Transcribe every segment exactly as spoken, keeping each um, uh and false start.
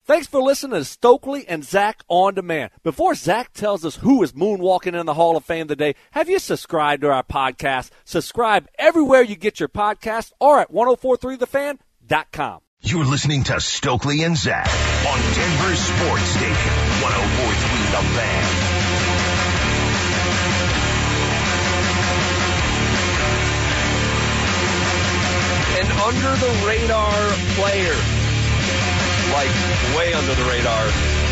Thanks for listening to Stokely and Zach On Demand. Before Zach tells us who is moonwalking in the Hall of Fame today, have you subscribed to our podcast? Subscribe everywhere you get your podcast or at ten forty-three the fan dot com. You're listening to Stokely and Zach on Denver Sports Station, ten forty-three The Fan. An under-the-radar player. Like, way under the radar.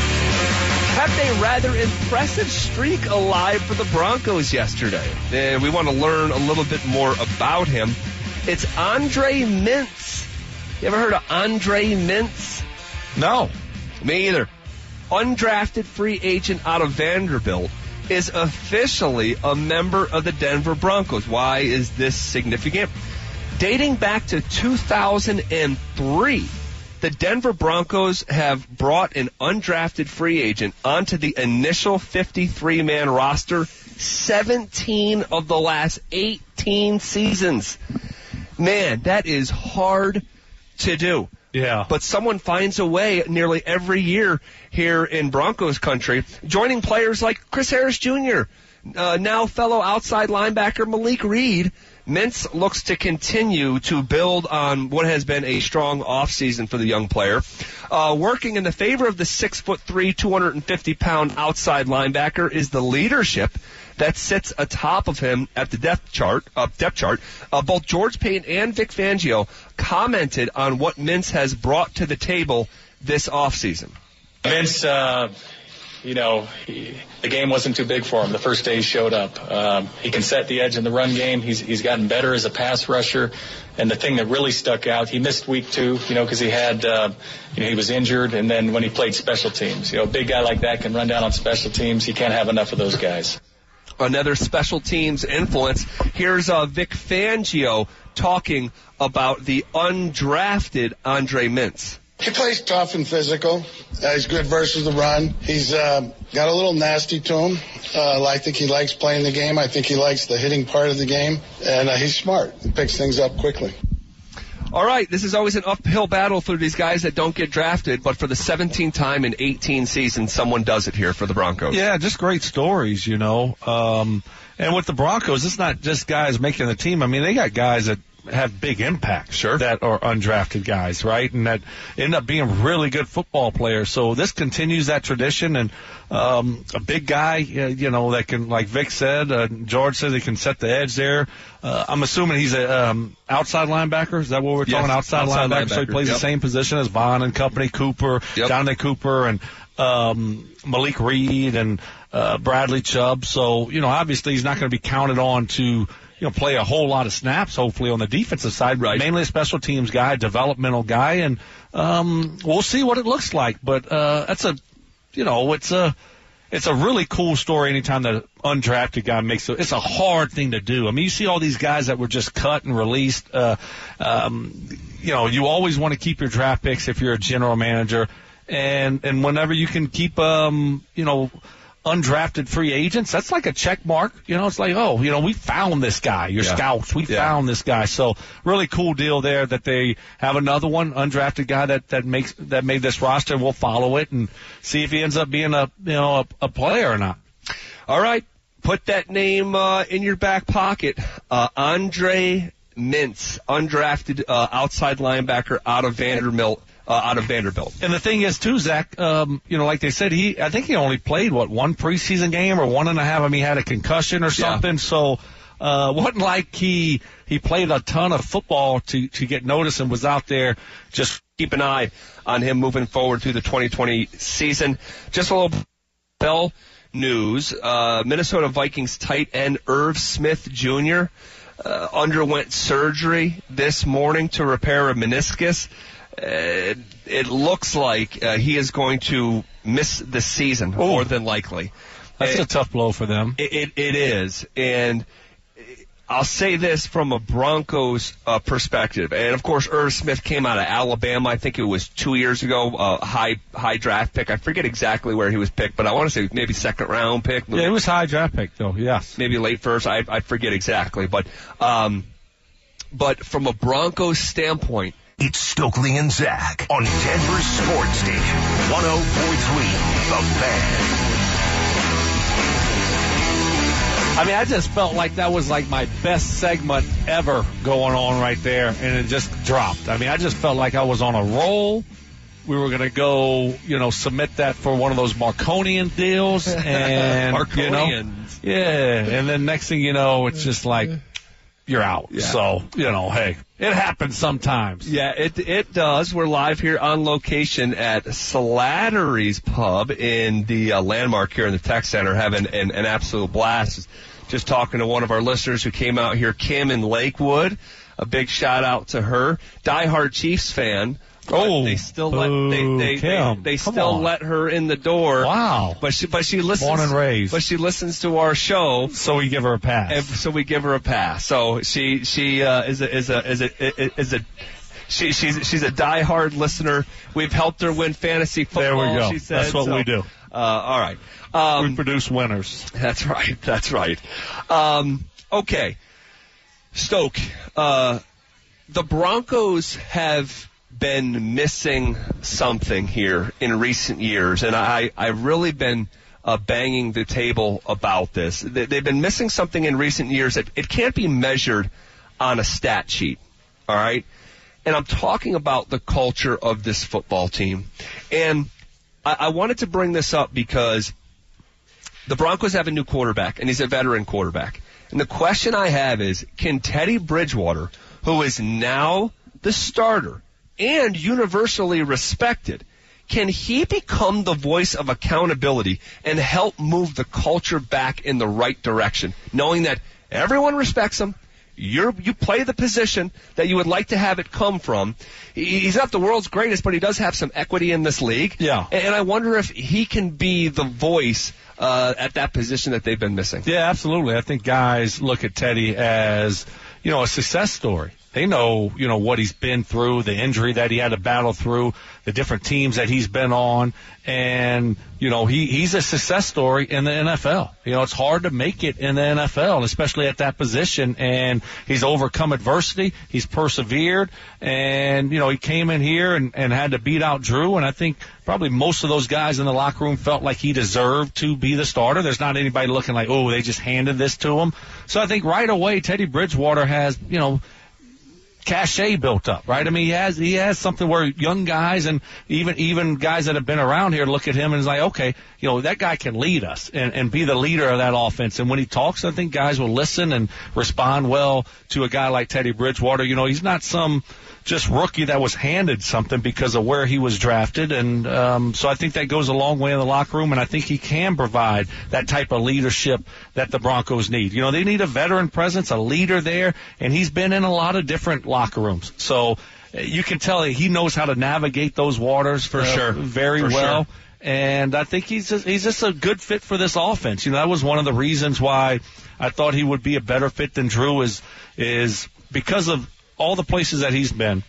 Kept a rather impressive streak alive for the Broncos yesterday. And we want to learn a little bit more about him. It's Andre Mintz. You ever heard of Andre Mintz? No. Me either. Undrafted free agent out of Vanderbilt is officially a member of the Denver Broncos. Why is this significant? Dating back to two thousand three, the Denver Broncos have brought an undrafted free agent onto the initial fifty-three man roster seventeen of the last eighteen seasons. Man, that is hard to do. Yeah. But someone finds a way nearly every year here in Broncos country, joining players like Chris Harris Junior, uh, now fellow outside linebacker Malik Reed. Mintz looks to continue to build on what has been a strong offseason for the young player. Uh, working in the favor of the six foot three, two hundred fifty pound outside linebacker is the leadership that sits atop of him at the depth chart. Uh, depth chart. Uh, both George Paton and Vic Fangio commented on what Mintz has brought to the table this offseason. Mintz, uh, you know, he, the game wasn't too big for him the first day he showed up. Um, he can set the edge in the run game. He's he's gotten better as a pass rusher. And the thing that really stuck out, he missed week two, you know, because he had, uh, you know, he was injured. And then when he played special teams, you know, a big guy like that can run down on special teams. He can't have enough of those guys. Another special teams influence. Here's uh, Vic Fangio talking about the undrafted Andre Mintz. He plays tough and physical. Uh, he's good versus the run. He's uh, got a little nasty to him. Uh, I think he likes playing the game. I think he likes the hitting part of the game. And uh, he's smart. He picks things up quickly. All right, this is always an uphill battle for these guys that don't get drafted, but for the seventeenth time in eighteen seasons, someone does it here for the Broncos. Yeah, just great stories, you know. Um, and with the Broncos, it's not just guys making the team. I mean, they got guys that have big impact, sure, that are undrafted guys, right, and that end up being really good football players. So this continues that tradition, and um, a big guy, uh, you know, that can, like Vic said, uh, George said, he can set the edge there. Uh, I'm assuming he's a um, outside linebacker. Is that what we're yes, talking? Outside, outside linebacker. linebacker. So he plays yep. the same position as Vaughn and company, Cooper, yep. Jonathan Cooper, and um, Malik Reed and uh, Bradley Chubb. So, you know, obviously he's not going to be counted on to, you know, play a whole lot of snaps, hopefully, on the defensive side. Right. Mainly a special teams guy, developmental guy, and um, we'll see what it looks like. But uh, that's a, you know, it's a, it's a really cool story anytime the undrafted guy makes it. It's a hard thing to do. I mean, you see all these guys that were just cut and released. Uh, um, you know, you always want to keep your draft picks if you're a general manager, and and whenever you can keep, um, you know, undrafted free agents, that's like a check mark. You know, it's like, oh, you know, we found this guy. Your yeah. scouts, we yeah. found this guy. So really cool deal there that they have another one, undrafted guy that, that makes, that made this roster. We'll follow it and see if he ends up being a, you know, a, a player or not. All right. Put that name, uh, in your back pocket. Uh, Andre Mintz, undrafted, uh, outside linebacker out of Vanderbilt. Uh, out of Vanderbilt. And the thing is, too, Zach, um, you know, like they said, he, I think he only played, what, one preseason game or one and a half. I mean, he had a concussion or something. Yeah. So, uh, wasn't like he, he played a ton of football to, to get noticed and was out there. Just keep an eye on him moving forward through the twenty twenty season. Just a little Bell news. Uh, Minnesota Vikings tight end Irv Smith Junior Uh, underwent surgery this morning to repair a meniscus. Uh, it looks like uh, he is going to miss the season, Ooh. more than likely. That's it, a tough blow for them. It, it, it is. And I'll say this from a Broncos uh, perspective. And, of course, Irv Smith came out of Alabama. I think it was two years ago, uh, high high draft pick. I forget exactly where he was picked, but I want to say maybe second round pick. Yeah, it was high draft pick, though, yes. Maybe late first. I, I forget exactly. But, um, but from a Broncos standpoint, it's Stokely and Zach on Denver Sports Station, one oh four three The Fan. I mean, I just felt like that was like my best segment ever going on right there, and it just dropped. I mean, I just felt like I was on a roll. We were going to go, you know, submit that for one of those Marconian deals. And, you know, yeah. And then next thing you know, it's just like, you're out. Yeah. So, you know, hey, it happens sometimes. Yeah, it it does. We're live here on location at Slattery's Pub in the uh, Landmark here in the Tech Center, having an, an absolute blast. Just talking to one of our listeners who came out here, Kim in Lakewood. A big shout out to her. Diehard Chiefs fan. Oh, they still let they they, Kim, they, they still on. let her in the door. Wow! But she but she listens. Born and raised. But she listens to our show, so we give her a pass. And so we give her a pass. So she she uh, is a is a is a is a she she's she's a diehard listener. We've helped her win fantasy football. There we go. She said, that's what so, we do. Uh, all right. Um, we produce winners. That's right. That's right. Um, okay, Stoke. Uh, the Broncos have been missing something here in recent years, and I, I've really been uh, banging the table about this. They, they've been missing something in recent years that it can't be measured on a stat sheet, all right? And I'm talking about the culture of this football team. And I, I wanted to bring this up because the Broncos have a new quarterback, and he's a veteran quarterback. And the question I have is, can Teddy Bridgewater, who is now the starter, and universally respected, can he become the voice of accountability and help move the culture back in the right direction, knowing that everyone respects him, you're, you play the position that you would like to have it come from. He's not the world's greatest, but he does have some equity in this league. Yeah. And I wonder if he can be the voice uh, at that position that they've been missing. Yeah, absolutely. I think guys look at Teddy as, you know, a success story. They know, you know, what he's been through, the injury that he had to battle through, the different teams that he's been on, and, you know, he, he's a success story in the N F L. You know, it's hard to make it in the N F L, especially at that position, and he's overcome adversity, he's persevered, and, you know, he came in here and, and had to beat out Drew, and I think probably most of those guys in the locker room felt like he deserved to be the starter. There's not anybody looking like, oh, they just handed this to him. So I think right away Teddy Bridgewater has, you know, cachet built up, right? I mean, he has he has something where young guys and even even guys that have been around here look at him and is like, okay, you know, that guy can lead us and, and be the leader of that offense. And when he talks, I think guys will listen and respond well to a guy like Teddy Bridgewater. You know, he's not some just rookie that was handed something because of where he was drafted. And um, so I think that goes a long way in the locker room, and I think he can provide that type of leadership that the Broncos need. You know, they need a veteran presence, a leader there, and he's been in a lot of different locker rooms. So you can tell he knows how to navigate those waters for uh, sure, very for well. Sure. And I think he's just, he's just a good fit for this offense. You know, that was one of the reasons why I thought he would be a better fit than Drew is is because of all the places that he's been.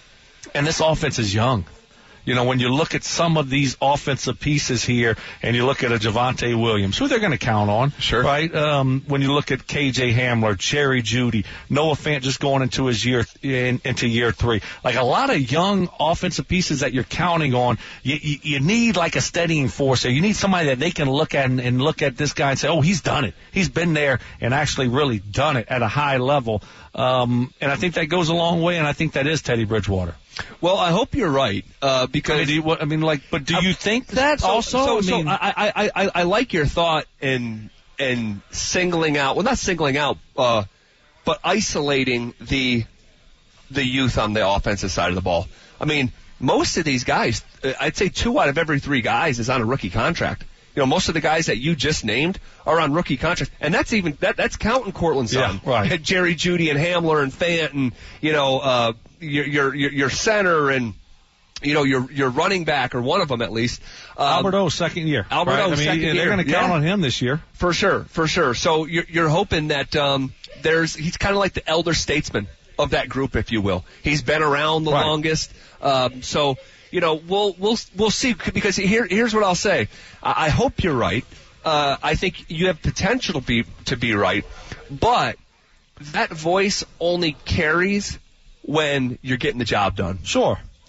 And this offense is young. You know, when you look at some of these offensive pieces here and you look at a Javonte Williams, who they're going to count on, sure, right? Um, when you look at K J Hamler, Jerry Jeudy, Noah Fant just going into his year, in, into year three. Like a lot of young offensive pieces that you're counting on, you, you, you need like a steadying force there. You need somebody that they can look at and, and look at this guy and say, oh, he's done it. He's been there and actually really done it at a high level. Um, and I think that goes a long way, and I think that is Teddy Bridgewater. Well, I hope you're right, uh, because I mean, do you, I mean, like, but do you think that so, also? So, I so mean, I, I, I, I like your thought in in singling out, well, not singling out, uh, but isolating the the youth on the offensive side of the ball. I mean, most of these guys, I'd say two out of every three guys is on a rookie contract. You know, most of the guys that you just named are on rookie contracts, and that's even that that's counting Cortland Sutton, yeah, right. Jerry Jeudy and Hamler and Fant and you know uh, your, your your your center and you know your your running back or one of them at least. Um, Albert O, second year. Albert right? O, I mean, second they're year. going to count yeah. on him this year for sure, for sure. So you're you're hoping that um, there's he's kind of like the elder statesman of that group, if you will. He's been around the right. longest, um, so. You know, we'll we'll we'll see, because here here's what I'll say. I, I hope you're right. Uh, I think you have potential to be to be right, but that voice only carries when you're getting the job done. Sure.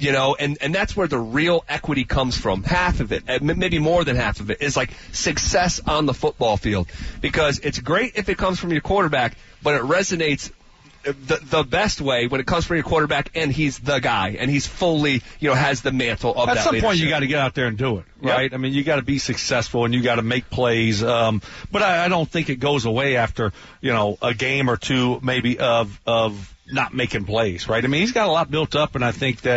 You know, and, and that's where the real equity comes from. Half of it, maybe more than half of it, is like success on the football field. Because it's great if it comes from your quarterback, but it resonates the the best way when it comes from your quarterback, and he's the guy, and he's fully, you know, has the mantle of At that some leadership. point, you got to get out there and do it, right? Yep. I mean, you got to be successful, and you got to make plays. Um, but I, I don't think it goes away after, you know, a game or two maybe of of not making plays, right? I mean, he's got a lot built up, and I think that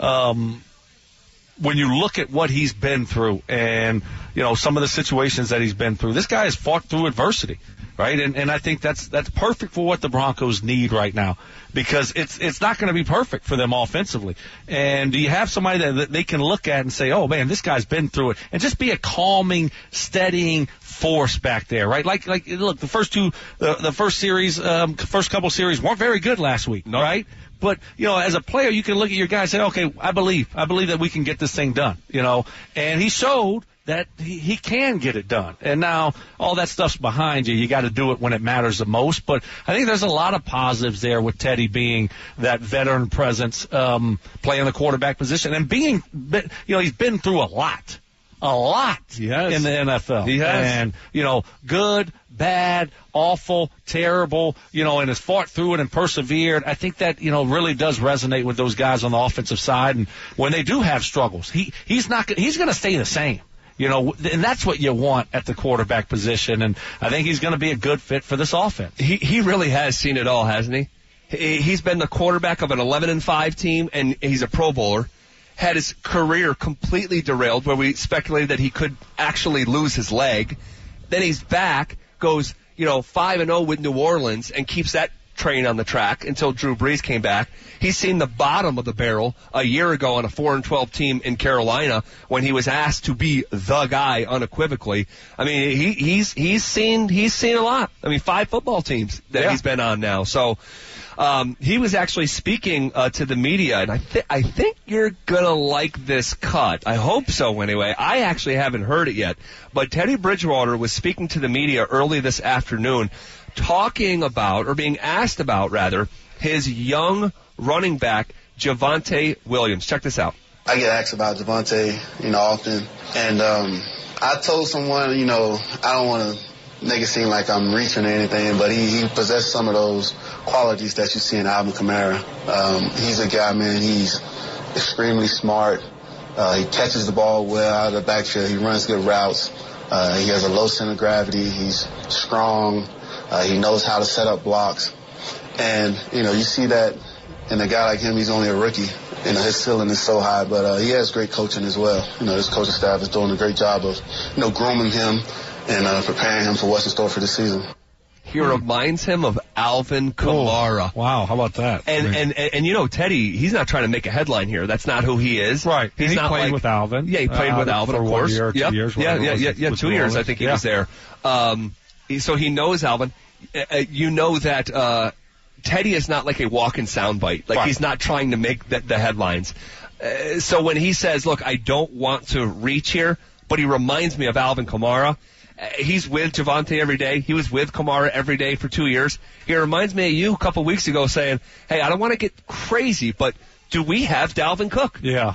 um, when you look at what he's been through and, you know, some of the situations that he's been through, this guy has fought through adversity. Right, and and I think that's that's perfect for what the Broncos need right now, because it's it's not going to be perfect for them offensively. And do you have somebody that, that they can look at and say, oh man, this guy's been through it, and just be a calming, steadying force back there, right? Like like look, the first two, the, the first series, um, first couple series weren't very good last week, no. right? But, you know, as a player, you can look at your guy and say, okay, I believe, I believe that we can get this thing done, you know. And he showed that he, he can get it done. And now all that stuff's behind you. You got to do it when it matters the most. But I think there's a lot of positives there with Teddy being that veteran presence, um, playing the quarterback position, and being, you know, he's been through a lot. A lot yes. in the N F L. He has. And, you know, good, bad, awful, terrible, you know, and has fought through it and persevered. I think that, you know, really does resonate with those guys on the offensive side. And when they do have struggles, he he's not he's going to stay the same. You know, and that's what you want at the quarterback position. And I think he's going to be a good fit for this offense. He he really has seen it all, hasn't he? He's been the quarterback of an eleven and five team, and he's a Pro Bowler. Had his career completely derailed, where we speculated that he could actually lose his leg. Then he's back, goes, you know, five and oh with New Orleans, and keeps that train on the track until Drew Brees came back. He's seen the bottom of the barrel a year ago on a four and twelve team in Carolina when he was asked to be the guy unequivocally. I mean, he, he's he's seen he's seen a lot. I mean, five football teams that yeah. he's been on now. So um, he was actually speaking uh, to the media, and I think I think you're gonna like this cut. I hope so. Anyway, I actually haven't heard it yet, but Teddy Bridgewater was speaking to the media early this afternoon, talking about, or being asked about, rather, his young running back, Javonte Williams. Check this out. I get asked about Javonte, you know, often. And um, I told someone, you know, I don't want to make it seem like I'm reaching or anything, but he, he possessed some of those qualities that you see in Alvin Kamara. Um, he's a guy, man, he's extremely smart. Uh, he catches the ball well out of the backfield. He runs good routes. Uh, he has a low center of gravity. He's strong. Uh, he knows how to set up blocks. And, you know, you see that in a guy like him. He's only a rookie. You know, his ceiling is so high, but uh, he has great coaching as well. You know, his coaching staff is doing a great job of, you know, grooming him and uh, preparing him for what's in store for this season. He reminds him of Alvin Kamara. Oh, wow, how about that? And, I mean, and, and, and, you know, Teddy, he's not trying to make a headline here. That's not who he is. Right. He's he not played like, with Alvin. Yeah, he played uh, with Alvin, for of course. One year, two yep. years, yeah, yeah, yeah, yeah, two years, I think he yeah. was there. Um, so he knows Alvin. Uh, you know that uh, Teddy is not like a walking soundbite. Like, right. he's not trying to make the, the headlines. Uh, so when he says, look, I don't want to reach here, but he reminds me of Alvin Kamara. Uh, he's with Javonte every day. He was with Kamara every day for two years. He reminds me of you a couple weeks ago saying, hey, I don't want to get crazy, but do we have Dalvin Cook? Yeah.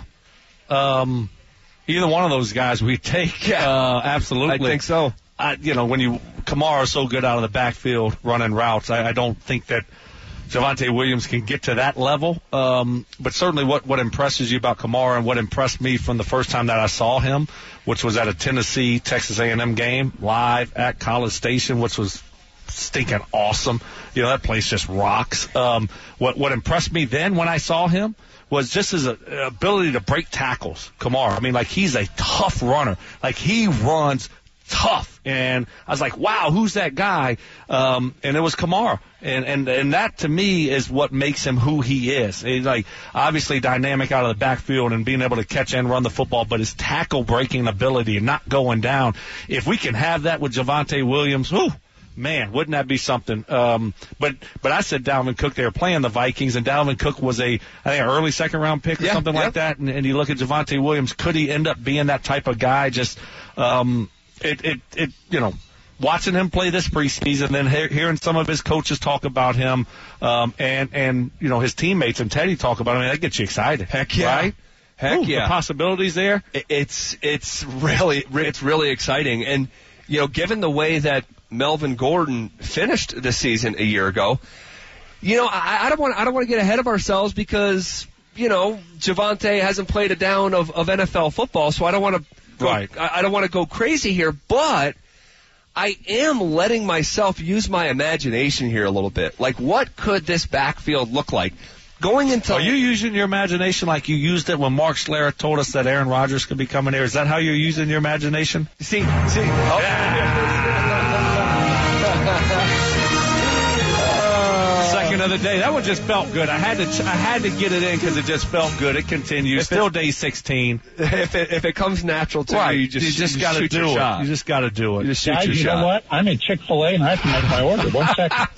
Um, either one of those guys we take. Yeah. Uh, absolutely. I think so. I, you know, when you Kamara's so good out of the backfield running routes, I, I don't think that Javonte Williams can get to that level. Um, but certainly what, what impresses you about Kamara and what impressed me from the first time that I saw him, which was at a Tennessee Texas A and M game live at College Station, which was stinking awesome. You know, that place just rocks. Um, what, what impressed me then when I saw him was just his uh, ability to break tackles, Kamara. I mean, like, he's a tough runner. Like, he runs tough. And I was like, wow, who's that guy? Um, and it was Kamara. And, and, and that to me is what makes him who he is. He's like, obviously dynamic out of the backfield and being able to catch and run the football, but his tackle breaking ability and not going down. If we can have that with Javonte Williams, whew, man, wouldn't that be something? Um, but, but I said Dalvin Cook, they were playing the Vikings, and Dalvin Cook was a, I think, an early second round pick or yeah, something yeah. like that. And, and you look at Javonte Williams, could he end up being that type of guy? Just, um, It, it, it, you know, watching him play this preseason, then he- hearing some of his coaches talk about him, um, and and you know his teammates and Teddy talk about him, I mean, that gets you excited. Heck yeah. Right? Heck Ooh, yeah. The possibilities there. It's it's really it's really exciting, and you know, given the way that Melvin Gordon finished the season a year ago, you know, I, I don't want I don't want to get ahead of ourselves because you know Javonte hasn't played a down of, of N F L football, so I don't want to go, Right. I, I don't want to go crazy here, but I am letting myself use my imagination here a little bit. Like, what could this backfield look like? Going into Are you using your imagination like you used it when Mark Schlereth told us that Aaron Rodgers could be coming here? Is that how you're using your imagination? see see oh. Second of the day. That one just felt good. I had to I had to get it in because it just felt good. It continues. Still day sixteen. if it if it comes natural to Right. you, you just you just you got to shoot your do it. shot. You just got to do it. You just shoot Guys, your you shot. know what? I'm at Chick-fil-A and I have to make my order. One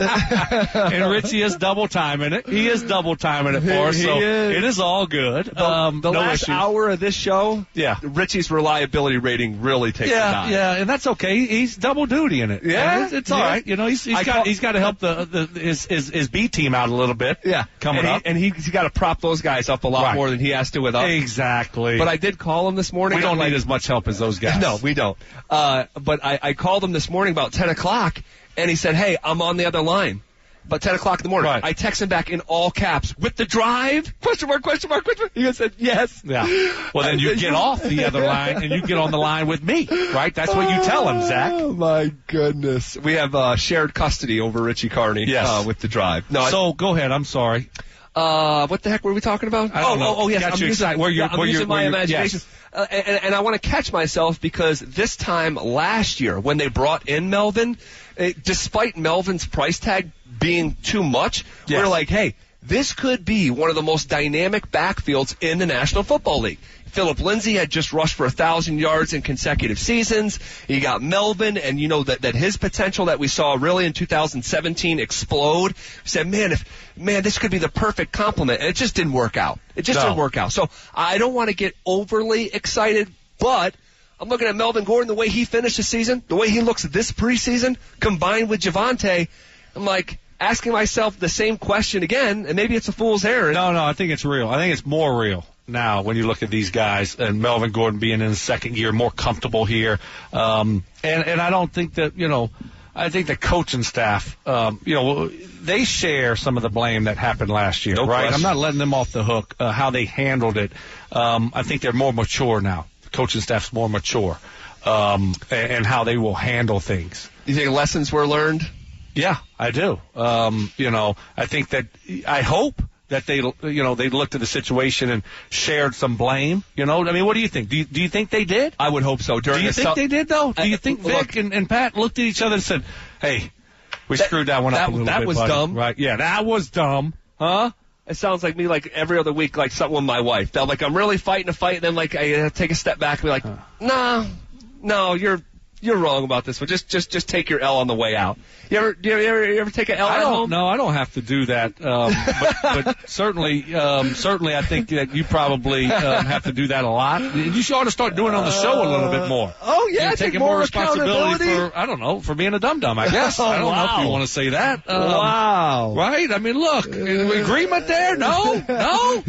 second. And Richie is double timing it. He is double timing it for us, He so is. it is all good. The, Um, the no last issues. hour of this show, Yeah. Richie's reliability rating really takes a Yeah, dive. yeah, and that's okay. He's double duty in it. Yeah? And it's, it's all Yeah. right. You know, he's, he's I got call- he's got to help the, the his, his his B team out a little bit. Yeah, coming and he, up. and he, he's got to prop those guys up a lot Right. more than he has to with us. Exactly. But I did call him this morning. we don't I'm like, need as much help as those guys. No, we don't. Uh, but I, I called him this morning about ten o'clock, and he said, hey, I'm on the other line. About ten o'clock in the morning. Right. I text him back in all caps, with the drive? Question mark, question mark, question mark. He said, yes. Yeah. Well, then you get off the other line and you get on the line with me, right? That's what you tell him, Zach. Oh, my goodness. We have uh, shared custody over Richie Carney Yes. uh, with the drive. No, I- So go ahead. I'm sorry. Uh, what the heck were we talking about? I don't oh, know. oh, oh, yes. Got I'm you using, excited. Where you're- yeah, I'm where using you're- my where you're- imagination. yes. Uh, and, and I want to catch myself because this time last year when they brought in Melvin, eh, despite Melvin's price tag being too much, Yes. we're like, hey, this could be one of the most dynamic backfields in the National Football League. Philip Lindsay had just rushed for a thousand yards in consecutive seasons. You got Melvin, and you know that, that his potential that we saw really in two thousand seventeen explode. We said, man, if man, this could be the perfect complement, and it just didn't work out. It just No. didn't work out. So I don't want to get overly excited, but I'm looking at Melvin Gordon, the way he finished the season, the way he looks this preseason, combined with Javonte. I'm like asking myself the same question again, and maybe it's a fool's errand. No, no, I think it's real. I think it's more real now when you look at these guys and Melvin Gordon being in his second year, more comfortable here. Um, and, and I don't think that, you know, I think the coaching staff, um, you know, they share some of the blame that happened last year, No right? question. I'm not letting them off the hook, uh, how they handled it. Um, I think they're more mature now. The coaching staff's more mature, um, and, and how they will handle things. You think lessons were learned? Yeah, I do. Um, you know, I think that, I hope that they, you know, they looked at the situation and shared some blame. You know, I mean, what do you think? Do you, do you think they did? I would hope so. During Do you the think sel- they did, though? Do you I- think Vic look- and, and Pat looked at each other and said, hey, we That- screwed that one up that- a little that bit, was buddy. dumb. Right, yeah, that was dumb. Huh? It sounds like me like every other week, like something with my wife. That like I'm really fighting a fight, and then like I uh, take a step back and be like, nah, no, you're you're wrong about this one. Just just just take your L on the way out. You ever do you ever, you ever take an L I at don't home? know. I don't have to do that. Um, but, but certainly, um, certainly, I think that you probably um, have to do that a lot. You should ought to start doing it on the show a little bit more. Oh yeah, You're take taking more more responsibility accountability. for, I don't know, for being a dum dum. I guess. Oh, I don't know if wow. you want to say that. Um, Wow. Right? I mean, look, agreement there? No, no.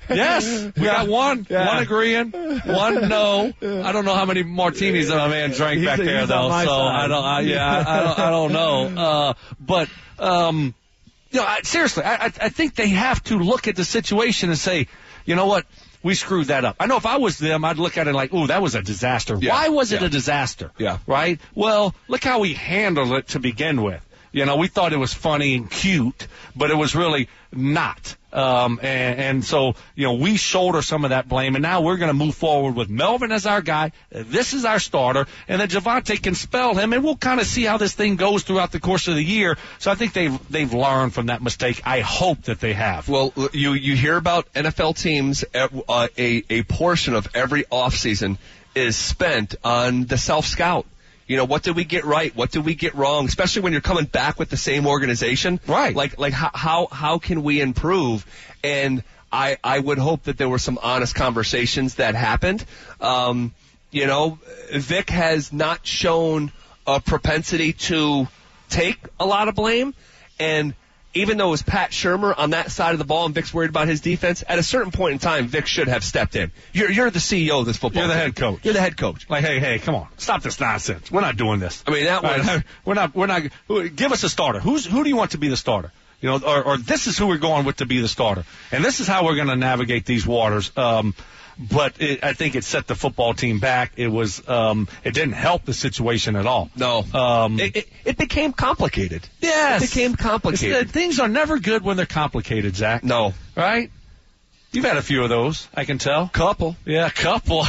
Yes, we got one, Yeah. one agreeing, one no. I don't know how many martinis that my man drank He's- back there he's on though. my So side. I don't. I, yeah, I, I don't. I don't know. Uh, but um, you know, I, seriously, I, I I think they have to look at the situation and say, you know what? We screwed that up. I know if I was them, I'd look at it like, ooh, that was a disaster. Yeah. Why was it Yeah. a disaster? Yeah. Right? Well, look how we handled it to begin with. You know, we thought it was funny and cute, but it was really not. Um, and, and so, you know, we shoulder some of that blame, and now we're going to move forward with Melvin as our guy. This is our starter, and then Javonte can spell him, and we'll kind of see how this thing goes throughout the course of the year. So I think they've they've learned from that mistake. I hope that they have. Well, you you hear about N F L teams, uh, a a portion of every offseason is spent on the self-scout. You know, what did we get right? What did we get wrong? Especially when you're coming back with the same organization. Right. Like, like how, how, how can we improve? And I, I would hope that there were some honest conversations that happened. Um, you know, Vic has not shown a propensity to take a lot of blame, and even though it was Pat Shurmur on that side of the ball and Vic's worried about his defense, at a certain point in time, Vic should have stepped in. You're you're the C E O of this football You're the team. head coach. You're the head coach. Like, hey, hey, come on, stop this nonsense. We're not doing this. I mean, that was... Right, we're not, we're not, give us a starter. Who's, who do you want to be the starter? You know, or, or this is who we're going with to be the starter. And this is how we're going to navigate these waters. Um, but it, I think it set the football team back. It was, um, it didn't help the situation at all. No. Um, it, it, it became complicated. Yes. It became complicated. It's, uh, things are never good when they're complicated, Zach. No. Right? You've had a few of those, I can tell. Couple. Yeah, a couple.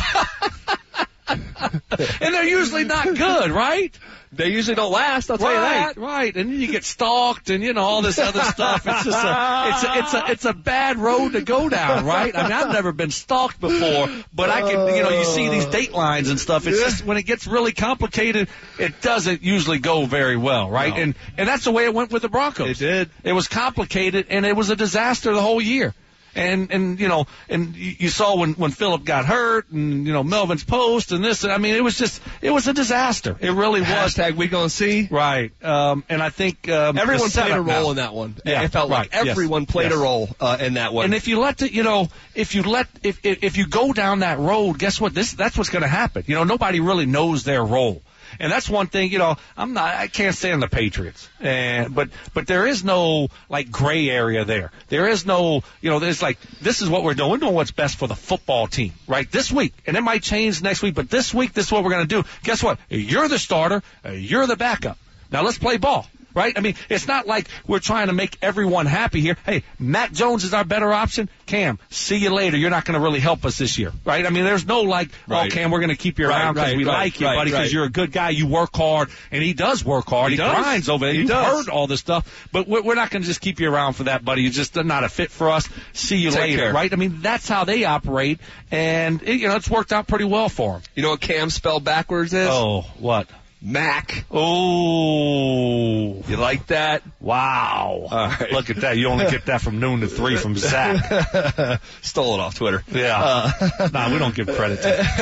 And they're usually not good, right? They usually don't last, I'll tell right, you that. Right, and then you get stalked and, you know, all this other stuff. It's just a, it's a, it's a, it's a bad road to go down, right? I mean, I've never been stalked before, but I can, you know, you see these date lines and stuff. It's just, when it gets really complicated, it doesn't usually go very well, right? No. And, and that's the way it went with the Broncos. It did. It was complicated, and it was a disaster the whole year. And, and, you know, and you saw when, when Phillip got hurt and, you know, Melvin's post and this, I mean, it was just, it was a disaster. It really was. Hashtag we gonna see. Right. Um, and I think, um, everyone played a role now. in that one. Yeah, it felt right, like everyone yes, played yes. a role, uh, in that one. And if you let the, you know, if you let, if, if, if you go down that road, guess what? This, that's what's going to happen. You know, nobody really knows their role. And that's one thing, you know, I'm not, I can't stand the Patriots. And, but, but there is no, like, gray area there. There is no, you know, there's like, this is what we're doing. We're doing what's best for the football team, right? This week. And it might change next week, but this week, this is what we're going to do. Guess what? You're the starter. You're the backup. Now let's play ball. Right? I mean, it's not like we're trying to make everyone happy here. Hey, Matt Jones is our better option. Cam, see you later. You're not going to really help us this year. Right? I mean, there's no like, right. oh, Cam, we're going to keep you right, around because right, we right, like you, right, buddy, because right. you're a good guy. You work hard. And he does work hard. He, he does. grinds over there. He You've does. heard all this stuff. But we're, we're not going to just keep you around for that, buddy. You're just not a fit for us. See you Take later. care. Right? I mean, that's how they operate. And, it, you know, it's worked out pretty well for them. You know what Cam spelled backwards is? Oh, what? Mac. Oh. You like that? Wow. All right. Look at that. You only get that from noon to three from Zach. Stole it off Twitter. Yeah. Uh, nah, we don't give credit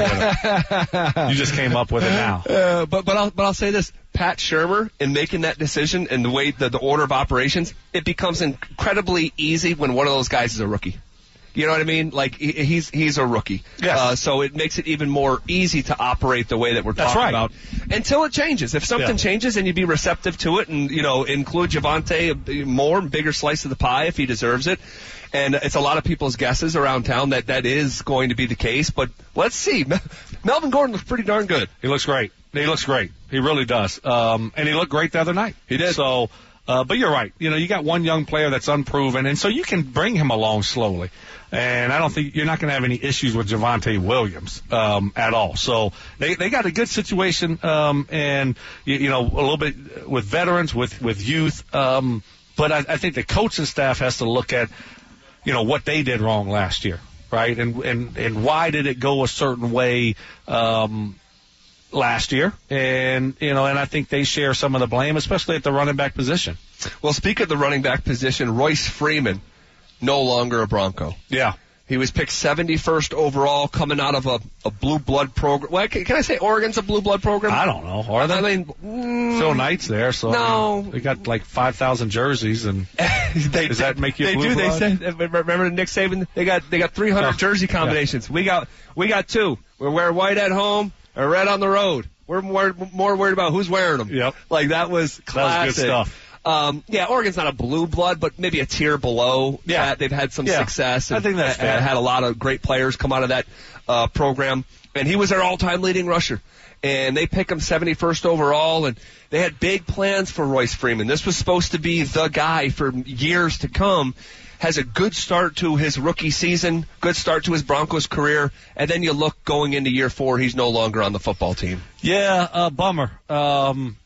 to Twitter. You just came up with it now. Uh, but but I'll but I'll say this: Pat Shurmur, in making that decision and the way the, the order of operations, it becomes incredibly easy when one of those guys is a rookie. You know what I mean? Like, he, he's he's a rookie. Yes. Uh, so it makes it even more easy to operate the way that we're That's talking right. about until it changes. If something Yeah. changes, then you be receptive to it and, you know, include Javonte a more, bigger slice of the pie if he deserves it. And it's a lot of people's guesses around town that that is going to be the case. But let's see. Melvin Gordon looks pretty darn good. He looks great. He looks great. He really does. Um, and he looked great the other night. He did. So, uh, but you're right. You know, you got one young player that's unproven, and so you can bring him along slowly. And I don't think you're not going to have any issues with Javonte Williams um, at all. So they they got a good situation, um, and you, you know a little bit with veterans, with with youth. Um, but I, I think the coaching staff has to look at you know what they did wrong last year, right? And and and why did it go a certain way um, last year? And you know, and I think they share some of the blame, especially at the running back position. Well, speak of the running back position, Royce Freeman, no longer a Bronco. Yeah. He was picked seventy-first overall, coming out of a, a blue blood program. Well, can, can I say Oregon's a blue blood program? I don't know. Are they? I mean, mm, Phil Knight's there, so No. I mean, they got like five thousand jerseys, and they, does that make you? They blue do. blood? They said. Remember Nick Saban? They got they got three hundred Oh, jersey combinations. Yeah. We got we got two. We wear white at home or red on the road. We're more more worried about who's wearing them. Yep. Like that was classic. That was good stuff. Um, yeah, Oregon's not a blue blood, but maybe a tier below. Yeah. that. They've had some Yeah. success. And I think that's fair. Had a lot of great players come out of that uh, program, and he was their all-time leading rusher. And they pick him seventy-first overall, and they had big plans for Royce Freeman. This was supposed to be the guy for years to come. Has a good start to his rookie season, good start to his Broncos career, and then you look going into year four, he's no longer on the football team. Yeah, uh, bummer. Um,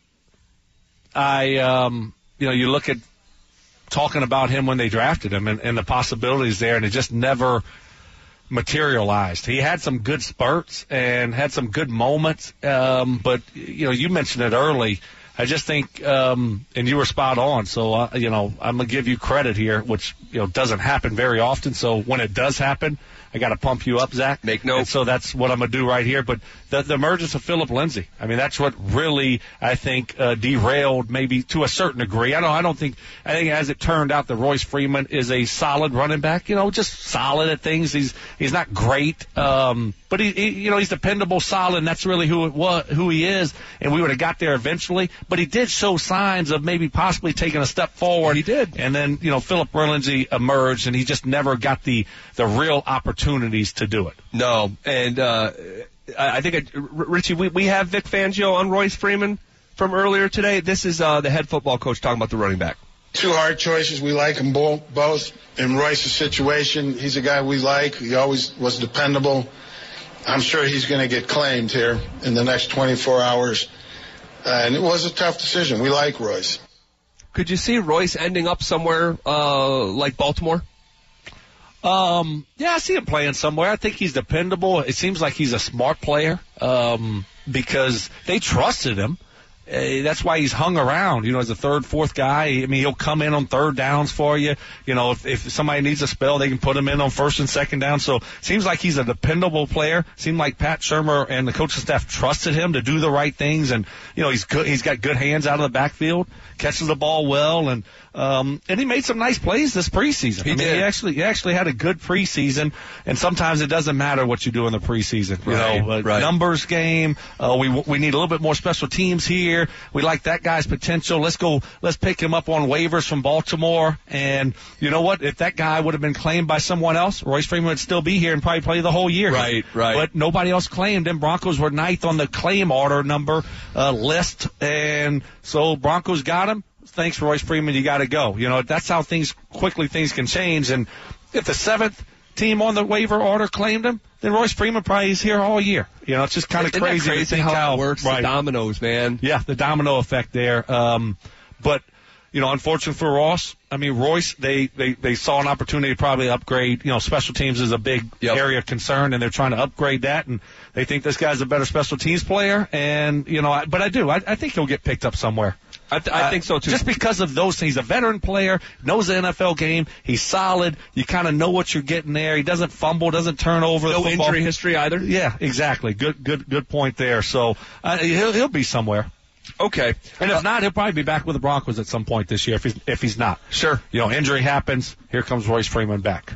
I, um, you know, you look at talking about him when they drafted him and, and the possibilities there, and it just never materialized. He had some good spurts and had some good moments, um, but, you know, you mentioned it early. I just think, um, and you were spot on. So, uh, you know, I'm going to give you credit here, which, you know, doesn't happen very often. So when it does happen, I got to pump you up, Zach. Make note. And so that's what I'm going to do right here. But the, the emergence of Philip Lindsay, I mean, that's what really, I think, uh, derailed maybe to a certain degree. I don't, I don't think, I think as it turned out that Royce Freeman is a solid running back, you know, just solid at things. He's, he's not great, um, but he, he, you know, he's dependable, solid, and that's really who it was, who he is. And we would have got there eventually. But he did show signs of maybe possibly taking a step forward. He did. And then, you know, Philip Lindsay emerged, and he just never got the, the real opportunities to do it. No. And, uh, I, I think, it, R- Richie, we, we have Vic Fangio on Royce Freeman from earlier today. This is, uh, the head football coach talking about the running back. Two hard choices. We like them both. Both. In Royce's situation, he's a guy we like. He always was dependable. I'm sure he's going to get claimed here in the next twenty-four hours. Uh, and it was a tough decision. We like Royce. Could you see Royce ending up somewhere uh, like Baltimore? Um, yeah, I see him playing somewhere. I think he's dependable. It seems like he's a smart player um, because they trusted him. Uh, that's why he's hung around, you know, as a third, fourth guy. I mean, he'll come in on third downs for you. You know, if, if somebody needs a spell, they can put him in on first and second down. So it seems like he's a dependable player. Seemed like Pat Shurmur and the coaching staff trusted him to do the right things. And, you know, he's good. He's got good hands out of the backfield, catches the ball well, and um, and he made some nice plays this preseason. He I mean, did. He actually, he actually had a good preseason, and sometimes it doesn't matter what you do in the preseason. You Right, know, uh, right. numbers game. Uh, we we need a little bit more special teams here. We like that guy's potential. Let's go. Let's pick him up on waivers from Baltimore. And you know what? If that guy would have been claimed by someone else, Royce Freeman would still be here and probably play the whole year. Right, right. But nobody else claimed him. Broncos were ninth on the claim order number uh, list, and so Broncos got him. Thanks, Royce Freeman. You got to go. You know, that's how things quickly things can change. And if the seventh team on the waiver order claimed him, then Royce Freeman probably is here all year. You know, it's just kind of Isn't that crazy, crazy to think how, how it works. Right. The dominoes, man. Yeah, the domino effect there. Um, but, you know, unfortunate for Ross. I mean, Royce, they, they, they saw an opportunity to probably upgrade. You know, special teams is a big Yep. area of concern, and they're trying to upgrade that. And they think this guy's a better special teams player. And, you know, I, but I do. I, I think he'll get picked up somewhere. I, th- I think so, too. Just because of those things. He's a veteran player, knows the N F L game. He's solid. You kind of know what you're getting there. He doesn't fumble, doesn't turn over. No the football. injury history either. Yeah, exactly. Good, good, good point there. So uh, he'll he'll be somewhere. Okay. And if Uh, not, he'll probably be back with the Broncos at some point this year. If he's if he's not, Sure. You know, injury happens. Here comes Royce Freeman back.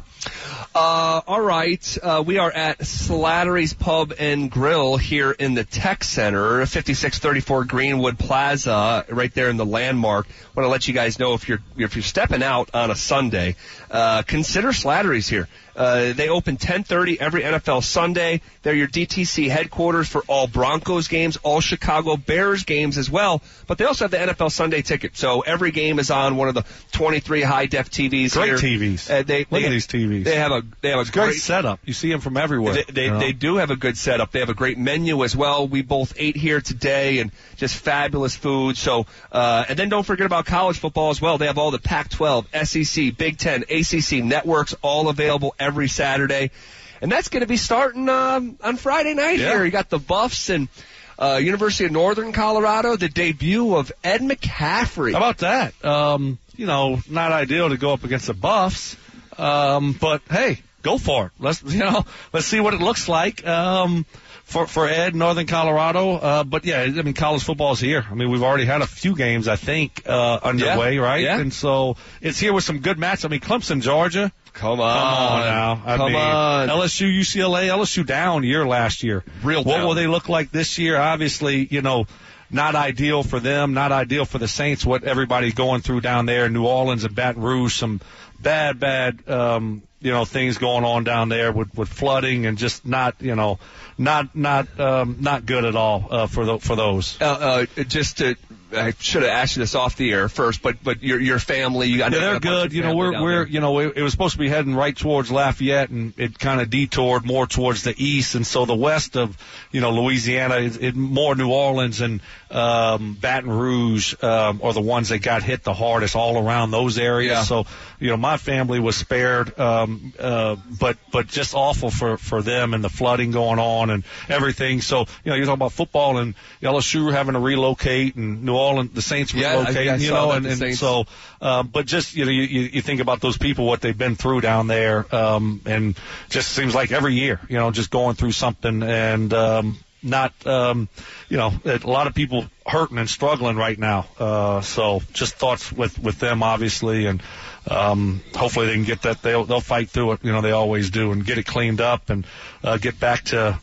Uh, all right. Uh, we are at Slattery's Pub and Grill here in the Tech Center, fifty-six thirty-four Greenwood Plaza, right there in the Landmark. Want to let you guys know if you're if you're stepping out on a Sunday, uh, consider Slattery's here. Uh, they open ten thirty every N F L Sunday. They're your D T C headquarters for all Broncos games, all Chicago Bears games as well. But they also have the N F L Sunday ticket. So every game is on one of the twenty-three high-def T Vs Great here. T Vs. Uh, they, Look they, at these T Vs. They have a they have a Great, great setup. You see them from everywhere. They, they, you know? they do have a good setup. They have a great menu as well. We both ate here today, and just fabulous food. So, uh, and then don't forget about college football as well. They have all the Pac twelve, S E C, Big Ten, A C C networks, all available every Saturday. And that's going to be starting um, on Friday night Yeah. here. You got the Buffs and uh, University of Northern Colorado, the debut of Ed McCaffrey. How about that? Um, you know, not ideal to go up against the Buffs, um, but hey, go for it. Let's you know, let's see what it looks like um, for for Ed, Northern Colorado. Uh, but yeah, I mean, college football is here. I mean, we've already had a few games, I think, uh, underway, Yeah. right? Yeah. And so it's here with some good matches. I mean, Clemson, Georgia. Come on. Come on now. I Come mean, on. L S U, U C L A, L S U down year last year. Real What down. will they look like this year? Obviously, you know, not ideal for them, not ideal for the Saints, what everybody's going through down there in New Orleans and Baton Rouge. Some bad, bad, um, you know, things going on down there with, with flooding and just not, you know, not, not, um, not good at all, uh, for the, for those. Uh, uh, just to, I should have asked you this off the air first, but but your your family, you got Yeah, you got they're a bunch good. of You know, family we're down we're there. you know, it, it was supposed to be heading right towards Lafayette, and it kind of detoured more towards the east, and so the west of you know Louisiana, is it, more New Orleans and um, Baton Rouge um, are the ones that got hit the hardest all around those areas. Yeah. So you know, my family was spared, um, uh, but but just awful for for them and the flooding going on and everything. So you know, you're talking about football and L S U having to relocate and New all in the Saints Yeah, relocating, I, I you saw know, that, and, the and Saints. so, uh, but just, you know, you, you think about those people, what they've been through down there, um, and just seems like every year, you know, just going through something and, um, not, um, you know, a lot of people hurting and struggling right now. Uh, so just thoughts with, with them, obviously, and, um, hopefully they can get that, they'll, they'll fight through it, you know, they always do, and get it cleaned up and, uh, get back to,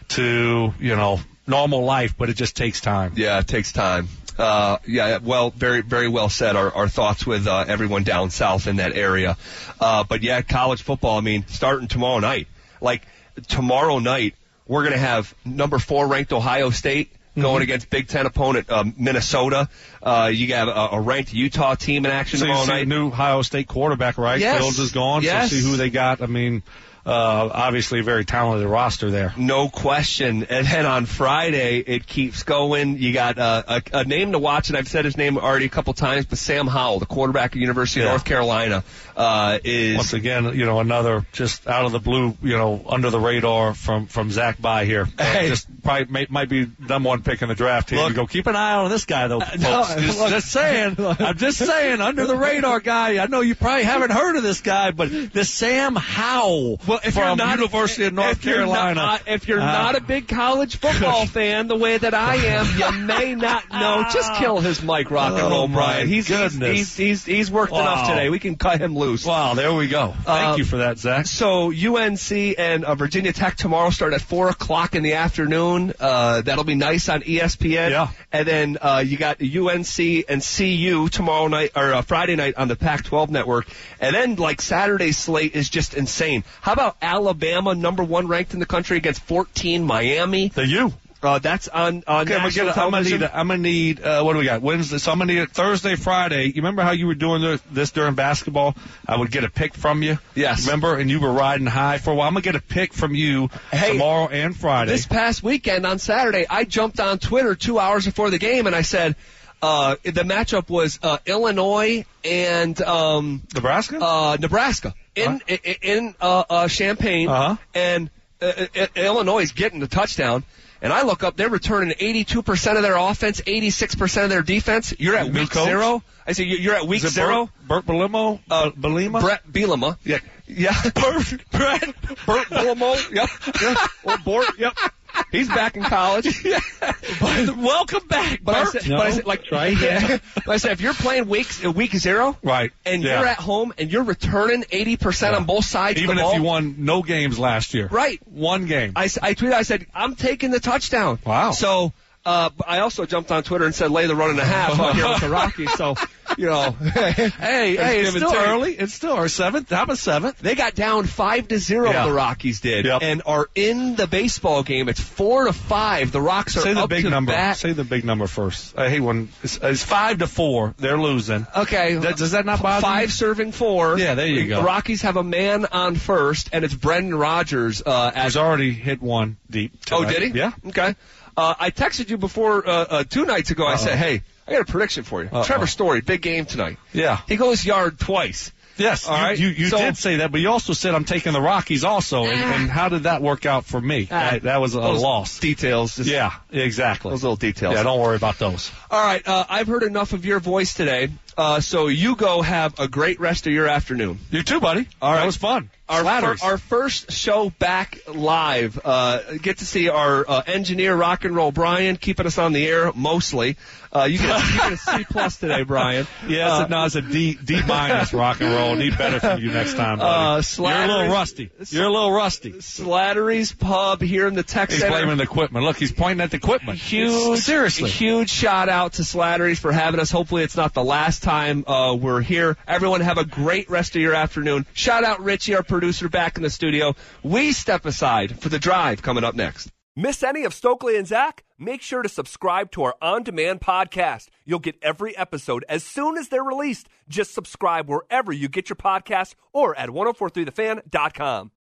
to, you know, normal life, but it just takes time. Yeah, it takes time. Uh, yeah, well, very, very well said. Our, our thoughts with uh, everyone down south in that area. Uh, but yeah, college football, I mean, starting tomorrow night. Like, tomorrow night, we're going to have number four ranked Ohio State going mm-hmm. against Big Ten opponent um, Minnesota. Uh, you got a, a ranked Utah team in action so tomorrow you see night. A new Ohio State quarterback, right? Yes. Fields is gone. Yes. So see who they got. I mean, uh, obviously a very talented roster there. No question. And then on Friday, it keeps going. You got uh, a, a name to watch, and I've said his name already a couple times, but Sam Howell, the quarterback at University yeah. of North Carolina, uh, is... Once again, you know, another just out of the blue, you know, under the radar from, from Zach By here. Hey. Just probably may, might be number one pick in the draft here. Look, you go, keep an eye on this guy, though, folks. no, just, look, just saying. I'm just saying, under the radar guy. I know you probably haven't heard of this guy, but this Sam Howell well, if from you're not, University of North if you're Carolina. Not, if you're uh, not a big college football fan the way that I am, you may not know. Just kill his mic, rock and Oh, roll, my Brian. He's, goodness. he's, he's, he's, he's worked Wow. enough today. We can cut him loose. Wow, there we go. Thank Uh, you for that, Zach. So U N C and uh, Virginia Tech tomorrow start at four o'clock in the afternoon. Uh, that'll be nice on E S P N. Yeah. And then uh, you got U N C and C U tomorrow night or uh, Friday night on the Pac twelve network. And then like Saturday's slate is just insane. How about Alabama, number one ranked in the country against fourteen Miami? The U. Uh, that's on, on Okay, I'm national gonna, I'm gonna television. need. I'm gonna need. Uh, what do we got? Wednesday. So I'm gonna need it Thursday, Friday. You remember how you were doing this, this during basketball? I would get a pick from you. Yes. Remember, and you were riding high for a while. I'm gonna get a pick from you Hey, tomorrow and Friday. This past weekend on Saturday, I jumped on Twitter two hours before the game and I said, uh, the matchup was uh, Illinois and um, Nebraska. uh, Nebraska in Huh? in, in uh, uh, Champaign, Uh-huh. and uh, uh, Illinois is getting the touchdown. And I look up, they're returning eighty-two percent of their offense, eighty-six percent of their defense. You're at New week coach? zero. I say you're at week Is it zero. Bert, Bert Belimo? Uh, Belima? Brett Bielema. Yeah. Yeah. Bert, Brett, Bert Bielema. Yep. Yeah. Or Bort. Yep. He's back in college. But, welcome back, But I Bert. said, No, but I said, like, try again. but I said, if you're playing week uh, week zero, Right. and Yeah. you're at home and you're returning eighty percent Yeah. on both sides Even of the if ball, you won no games last year. right? One game. I, s- I tweeted, I said, I'm taking the touchdown. Wow. So. Uh, but I also jumped on Twitter and said, lay the run and a half out here with the Rockies. So, you know, hey, hey, it's give and still take. early. It's still our seventh. How about seventh? they got down five to zero. Yeah. The Rockies did, Yep. and are in the baseball game. It's four to five. The Rocks are Say the up big to number. bat. Say the big number first. I hate when it's, it's five to four. They're losing. Okay. That- does that not bother Five you? serving four. Yeah, there you go. The Rockies have a man on first, and it's Brendan Rodgers. Uh, He's as already hit one deep. oh, tonight. did he? Yeah. Okay. Uh, I texted you before uh, uh, two nights ago. I Uh-oh. said, hey, I got a prediction for you. Uh-oh. Trevor Story, big game tonight. Yeah. He goes yard twice. Yes. All you right. you, you So- did say that, but you also said I'm taking the Rockies also. And, Ah. and how did that work out for me? Ah. that, that was a Those loss. Details. Just Yeah, exactly. Those little details. Yeah, don't worry about those. All right. Uh, I've heard enough of your voice today. Uh, so you go have a great rest of your afternoon. You too, buddy. All right. That was fun. Our, Slatteries. fir- our first show back live. Uh, get to see our uh, engineer, Rock and Roll Brian, keeping us on the air mostly. Uh, you get a, you get a C plus today, Brian. Yeah, it's Uh, a, no, it's a D D minus rock and roll. Need better from you next time, buddy. Uh, You're a little Slattery's- rusty. You're a little rusty. Slattery's Pub here in the Tech He's Center. blaming the equipment. Look, he's pointing at the equipment. Huge, Seriously. huge shout out to Slattery's for having us. Hopefully it's not the last time uh, we're here. Everyone have a great rest of your afternoon. Shout out Richie, our producer, back in the studio. We step aside for the drive coming up next. Miss any of Stokely and Zach? Make sure to subscribe to our on-demand podcast. You'll get every episode as soon as they're released. Just subscribe wherever you get your podcasts or at ten forty-three the fan dot com.